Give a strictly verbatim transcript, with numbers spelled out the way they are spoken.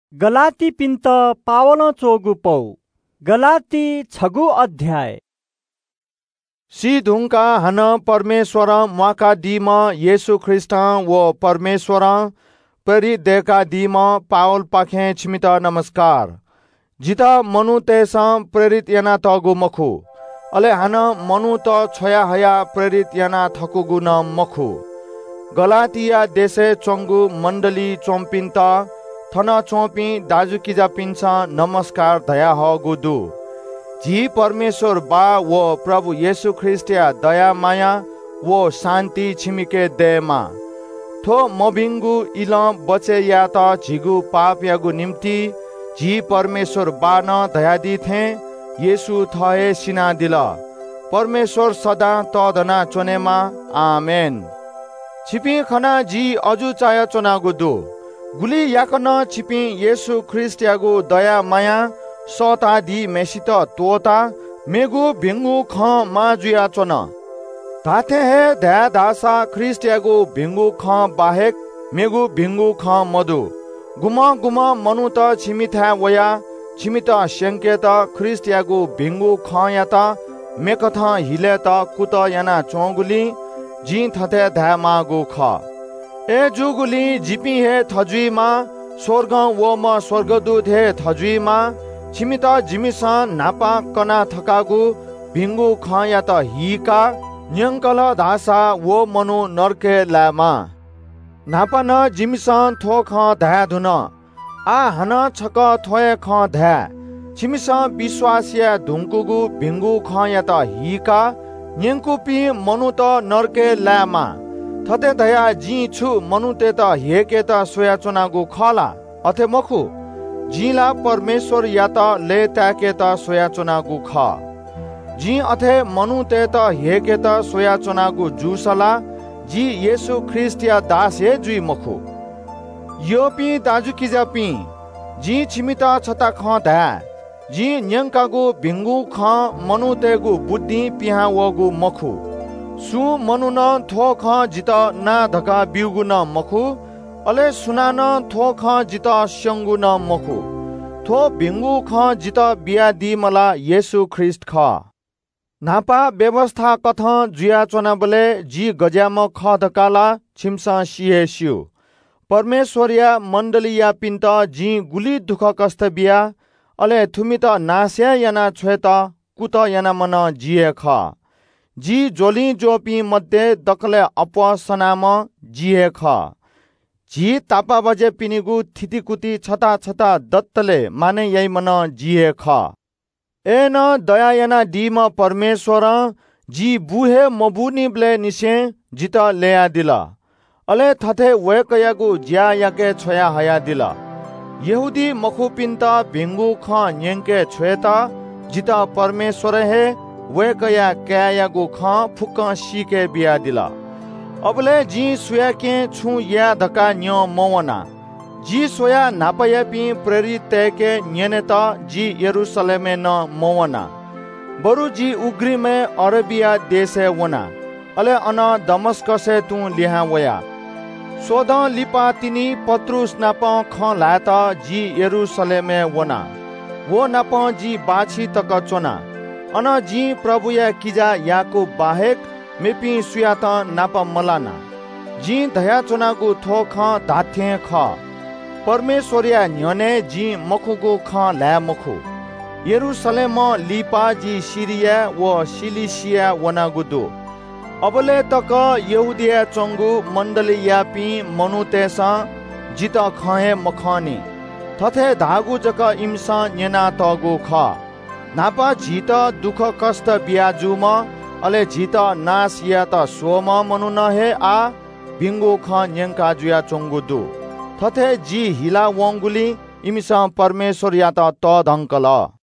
Galati print Paulo चोगु पौ गलाती छगु अध्याय। सिधुंका हन परमेश्वर माका दीम येशु ख्रिस्ट वो परमेश्वर परि देका दीम पावल पाखे छिमित नमस्कार। जिता मनु तेस प्रेरित याना तगु मखु अले हन मनु त छोया हया प्रेरित याना थकुगु न मखु। गलातिया देशे चोंगु मंडली चोंपिन्त थन चोपी दाजु किजा पिन्छ नमस्कार दया हो गुदु। जी परमेश्वर बा वो प्रभु येशु ख्रिस्टिया दया माया वो शांति छिमिके देमा थो मबिंगु इल बचे या त झिगु पाप यागु निम्ति जी परमेश्वर बा न दया दी थे येशु थहे सिना दिल परमेश्वर सदा तदना चोनेमा आमेन। छिपी खना जी अजु चाय चोना गुदु गुली याकन छिपी येशु ख्रिस्ट यागु दया माया सता दी मेसित तोता मेगु भिंगु ख मा जुया चोन ताथे हे ध्या दासा ख्रिस्ट यागु भिंगु ख बाहेक मेगु भिंगु ख मधु गुमा गुमा मनु त छिमिथा वया छिमित संकेत ख्रिस्ट यागु भिंगु ख याता मेकथ हिले त कुत याना चोंगुली जी थथे ध्या मागु ख ए जुगुली जिपी हे थजुईमा स्वर्ग वो म स्वर्गदूत हे थजुईमा छिमित जिमिसा नापा कना थकागु भिंगु ख या त हिका न्यंकल धासा वो मनु नरके लामा नापा न जिमिसा थो ख धा धुन आ हन छक थोए ख धा छिमिसा विश्वासिया धुंकुगु भिंगु ख या त हिका न्यंकुपी मनु त नरके लामा थते दया जी छु मनु ते त हेके त सोया चुनागु खला अथे मखु जीला परमेश्वर या त ले ताके त सोया चुनागु ख जी अथे मनु ते त हेके त सोया चुनागु जुसला जी येशु ख्रिस्ट या दास हे जुई मखु योपी दाजु किजा पी जी छिमिता छता ख धा जी न्यंकागु भिंगु ख मनु तेगु बुद्धि पिहा वगु मखु सु मनु न थो ख जित ना धका बिउगु न मखु अले सुना न थो ख जित संगु न मखु थो भिंगु ख जित बिया दी मला येशु ख्रिस्ट ख नापा व्यवस्था कथ जुया चोना बले जी गज्याम ख धकाला छिमसा सिएस्यु परमेश्वरिया मंडलिया पिन्त जी गुली दुख कष्ट बिया अले थुमित नास्या याना छ्वेत कुत याना मन जिए ख जी जोली जोपी मध्ये दकले अपसनाम जिए ख जी तापा बजे पिनिगु थितिकुति छता छता दत्तले माने यही मन जिए ख ए न दया याना दीम परमेश्वर जी बुहे मबुनी ब्ले निसे जित लेया दिल अले थथे वेकयागु ज्या याके छोया हया दिल यहूदी मखुपिन्त भिंगु ख न्यंके छ्वेता जित परमेश्वर हे वेकया क्यायागु ख फुक सीके बिया दिला अबले जी सोया के छु या धका न्यो मवना जी सोया नापया पी प्रेरित के न्यने त जी यरूशलेम न मवना बरु जी उग्री में अरबिया देशे वना अले अन दमस्कस तू लिहा वया सोद लिपा तिनी पत्रुस नाप ख लात जी यरूशलेम वना वो नाप जी बाछी तक चोना अन जी प्रभु या किजा याको बाहेक मेपी सुयात नाप मलाना जी दया चुनागु थो ख धाथे ख परमेश्वरिया न्यने जी मखुगु ख ला मखु यरूशलेम लिपा जी सिरिया व सिलिसिया वनागुदु अबले तक यहूदिया चंगु मंडली यापी मनुतेस जित खहे मखनी थथे धागु जक इमसा न्यना तगु ख नापा झित दुख कष्ट बियाजुम अले झित नास या त सोम मनु न हे आ भिंगु ख न्यंका जुया चोंगुदु थथे जी हिला वंगुली इमिसा परमेश्वर या त त धंकल।